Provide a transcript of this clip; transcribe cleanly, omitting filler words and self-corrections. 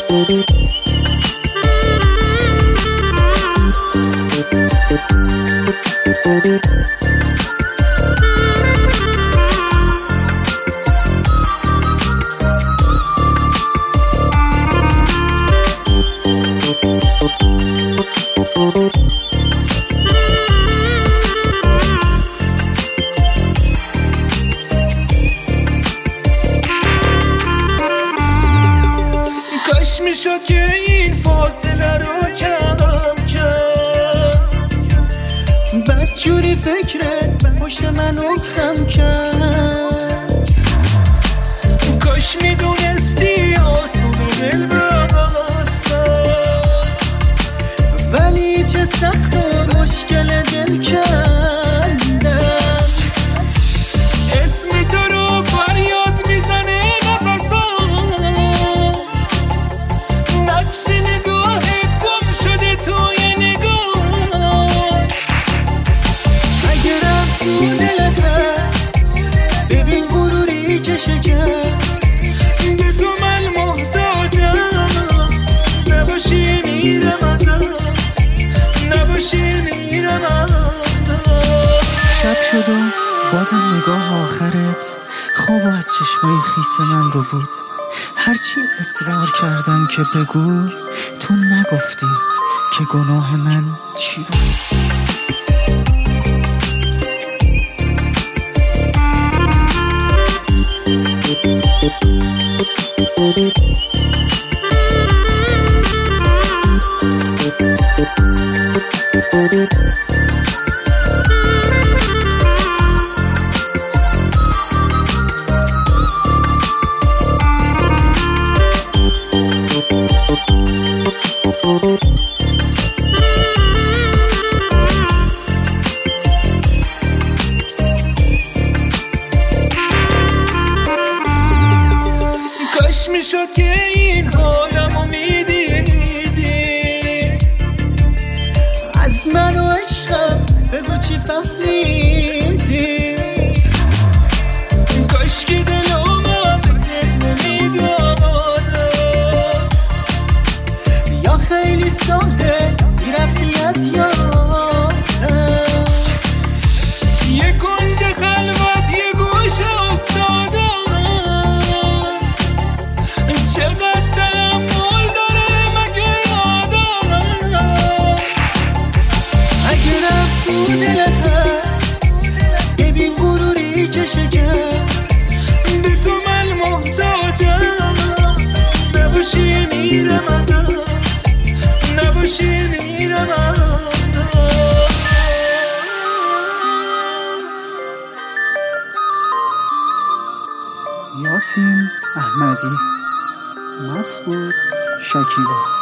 کاش میشد که این فاصله رو کم کرد، بدجوری فکرت پشت منو خم کرد. کاش میدونستی آسون دل بستم، ولی چه سخت و مشکل دل کردم. اسم تو رو فریاد میزنه نفسم، نقش نگاهت گم شده توی نگاه. اگه رفت تو دلت ببین غروری که شکست، به تو من محتاجم، نباشی میرم از دست، نباشی میرم از دست. شب شد و بازم نگاه آخرت خواب و از چشمای خیس من رو بود. هرچی اصرار کردم که بگو تو نگفتی که گناه من چی بود. کاش میشد که این حالمو میدیدی، از من و عشقم بگو چی فهمیدی. کاش که دلومم بهت نمیدادم، یا خیلی ساده میرفتی از یادم. یه کنج خلوت یه گوشه افتادم، چقدر تحمل داره مگه یادم. اگه رفت تو دلت ببین غروری که شکست، به تو من محتاجم، نباشی میرم از دست، نباشی میرم از دست. یاسین احمدی، مسعود شکیبا.